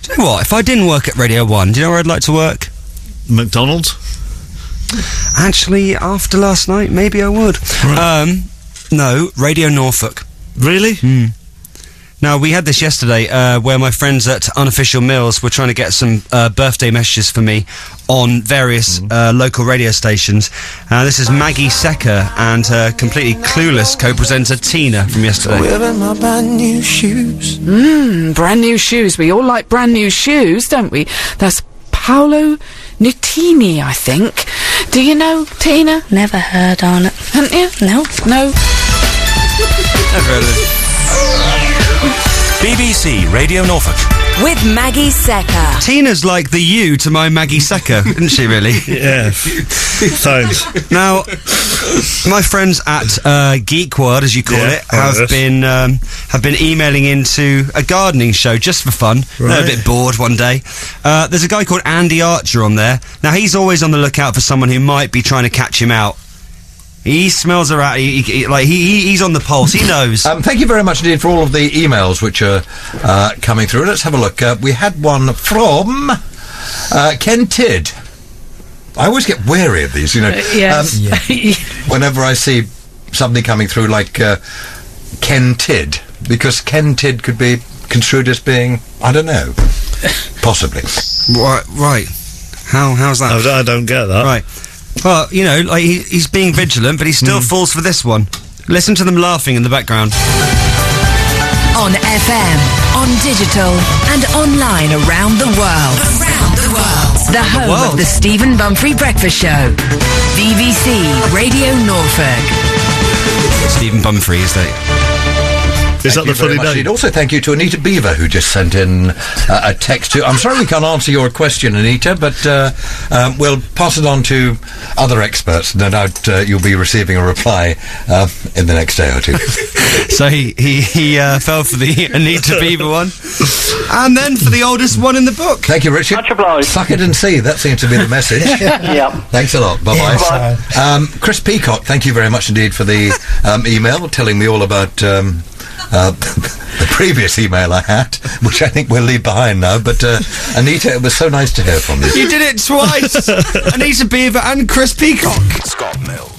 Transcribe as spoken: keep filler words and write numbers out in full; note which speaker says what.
Speaker 1: Do you know what? If I didn't work at Radio one, do you know where I'd like to work?
Speaker 2: McDonald's?
Speaker 1: Actually, after last night, maybe I would. Right. Um, no, Radio Norfolk.
Speaker 2: Really?
Speaker 1: Mm. Now, we had this yesterday, uh, where my friends at Unofficial Mills were trying to get some uh, birthday messages for me on various mm. uh, local radio stations. Uh, this is Maggie Secker and her completely clueless co-presenter Tina from yesterday.
Speaker 3: Wearing my brand new shoes.
Speaker 4: Mmm, brand new shoes. We all like brand new shoes, don't we? That's Paolo Nutini, I think. Do you know, Tina?
Speaker 5: Never heard on it.
Speaker 4: Haven't you?
Speaker 5: No.
Speaker 4: No.
Speaker 1: Never heard of it.
Speaker 6: B B C Radio Norfolk.
Speaker 7: With Maggie Secker.
Speaker 1: Tina's like the you to my Maggie Secker, isn't she, really?
Speaker 2: Yeah. Thanks.
Speaker 1: Now, my friends at uh, Geek World, as you call
Speaker 2: Yeah,
Speaker 1: it, have
Speaker 2: yes.
Speaker 1: been um, have been emailing into a gardening show just for fun.
Speaker 2: Right.
Speaker 1: They're a bit bored one day. Uh, there's a guy called Andy Archer on there. Now, he's always on the lookout for someone who might be trying to catch him out. He smells her out. He, he, like he, he's on the pulse. He knows.
Speaker 8: Um, thank you very much indeed for all of the emails which are uh, coming through. Let's have a look. Uh, we had one from uh, Ken Tidd. I always get wary of these, you know.
Speaker 4: Uh, yes.
Speaker 8: Um,
Speaker 4: yeah.
Speaker 8: Whenever I see something coming through like uh, Ken Tidd, because Ken Tidd could be construed as being, I don't know, possibly.
Speaker 1: Right. Right. How? How's that?
Speaker 2: I, I don't get that.
Speaker 1: Right. Well, you know, like he, he's being vigilant, but he still mm. falls for this one. Listen to them laughing in the background.
Speaker 7: On F M, on digital, and online around the world. Around the world. The home
Speaker 1: world.
Speaker 7: of the Stephen Bumfrey Breakfast Show. B B C Radio Norfolk.
Speaker 1: Stephen Bumfrey, is that?
Speaker 2: Is
Speaker 8: Thank
Speaker 2: that the funny
Speaker 8: day?
Speaker 2: day?
Speaker 8: Also, thank you to Anita Beaver, who just sent in uh, a text to... I'm sorry we can't answer your question, Anita, but uh, um, we'll pass it on to other experts. No doubt uh, you'll be receiving a reply uh, in the next day or two.
Speaker 1: So he, he, he uh, fell for the Anita Beaver one. And then for the oldest one in the book.
Speaker 8: Thank you, Richard.
Speaker 9: Much obliged.
Speaker 8: Suck it and see. That seems to be the message.
Speaker 9: Yeah.
Speaker 8: Thanks a lot. Bye-bye.
Speaker 9: Yeah,
Speaker 8: bye. Um, Chris Peacock, thank you very much indeed for the um, email telling me all about... Um, Uh, the previous email I had, which I think we'll leave behind now, but uh, Anita, it was so nice to hear from you.
Speaker 1: You did it twice! Anita Beaver and Chris Peacock.
Speaker 6: Scott Mill.